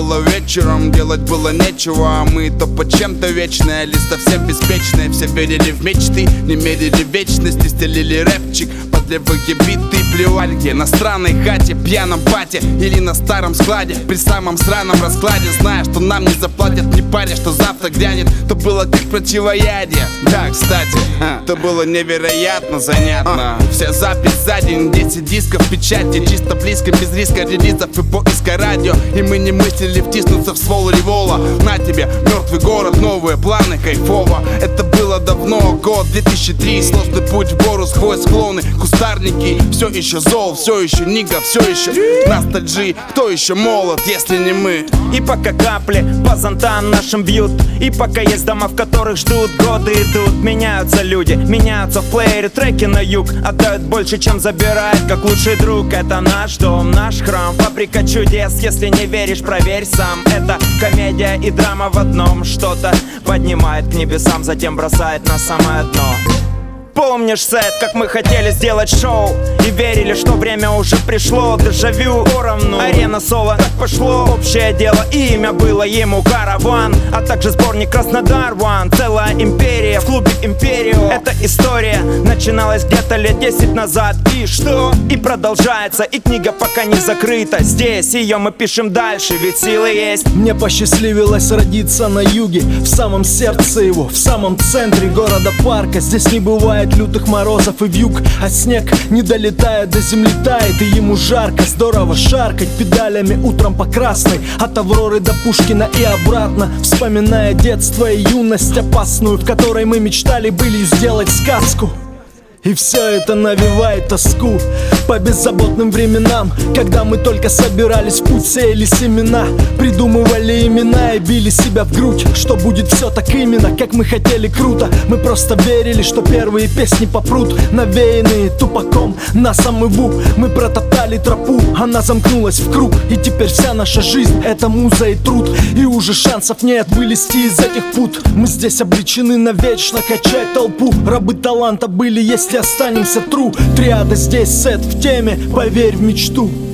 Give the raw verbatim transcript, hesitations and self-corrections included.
было вечером, делать было нечего. А мы то под чем-то вечные, или совсем беспечные. Все верили в мечты, не мерили вечности. Стелили рэпчик под левые биты. Плевали где, на странной хате, пьяном бате или на старом складе. При самом сраном раскладе, зная, что нам не заплатят, не паря, что завтра грянет. То было как противоядие. Да, кстати, то было невероятно занятно. Вся запись за день, десять дисков в печати. Чисто близко, без риска релизов и поиска радио. И мы не мыслили втиснуться в ствол револа. На тебе мертвый город, новые планы, кайфово. Это было давно, год две тысячи третий. Сложный путь в гору, сквозь склоны, кустарники. Все еще зол, все еще нига, все еще ностальжи. Кто еще молод, если не мы? И пока капли по зонтам нашим бьют, и пока есть дома, в которых ждут, годы идут. Меняются люди, меняются в плеере треки на юг. Отдают больше, чем забирает, как лучший друг. Это наш дом, наш храм, фабрика чудес. Если не веришь, проверь сам. Это комедия и драма в одном. Что-то поднимает к небесам, затем бросает на самое дно. Помнишь сет, как мы хотели сделать шоу и верили, что время уже пришло. Дежавю поровну, арена соло, так пошло. Общее дело, имя было ему Караван, а также сборник Краснодар One. Целая империя в клубе Империо. Эта история начиналась где-то лет десять назад. И что? И продолжается, и книга пока не закрыта. Здесь ее мы пишем дальше, ведь силы есть. Мне посчастливилось родиться на юге, в самом сердце его, в самом центре города-парка. Здесь не бывает лютых морозов и вьюг, а снег не долетает до земли, тает. И ему жарко, здорово шаркать педалями утром по красной, от Авроры до Пушкина и обратно, вспоминая детство и юность опасную, в которой мы мечтали былью сделать сказку. И все это навевает тоску по беззаботным временам, когда мы только собирались в путь, сеяли семена, придумывали имена и били себя в грудь, что будет все так именно, как мы хотели, круто. Мы просто верили, что первые песни попрут, навеянные тупаком на самыву. Мы протоптали тропу, она замкнулась в круг, и теперь вся наша жизнь — это муза и труд. И уже шансов нет вылезти из этих пут. Мы здесь обречены навечно качать толпу. Рабы таланта были, есть если останемся тру. Триада здесь, сет в теме, поверь в мечту.